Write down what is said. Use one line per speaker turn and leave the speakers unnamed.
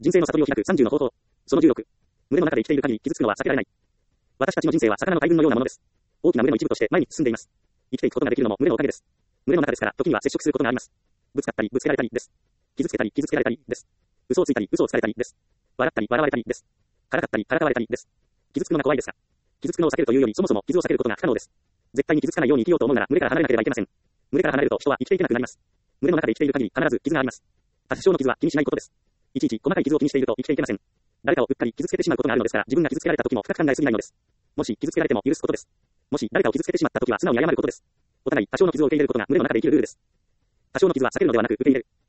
人生の悟りを開く30の方法。その16。群れの中で生きている限り傷つくのは避けられない。私たちの人生は魚の大群のようなものです。大きな群れの一部として前に進んでいます。生きていくことができるのも群れのおかげです。群れの中ですから、時には接触することがあります。ぶつかったり、ぶつけられたりです。傷つけたり、傷つけられたりです。嘘をついたり、嘘をつかれたりです。笑ったり、笑われたりです。からかったり、からかわれたりです。傷つくのが怖いですが、傷つくのを避けるというより、そもそも傷を避けることが不可能です。絶対に傷つかないように生きようと思うなら、群れから離れなければいけません。群れから離れると人は生きていけなくなります。群れの中で生きている限り、必ず傷があります。多少の傷は気にしないことです。いちいち細かい傷を気にしていると生きていけません。誰かをうっかり傷つけてしまうことがあるのですから、自分が傷つけられた時も深く考えすぎないのです。もし傷つけられても許すことです。もし誰かを傷つけてしまった時は素直に謝ることです。お互い多少の傷を受け入れることが群れの中で生きるルールです。多少の傷は避けるのではなく受け入れる。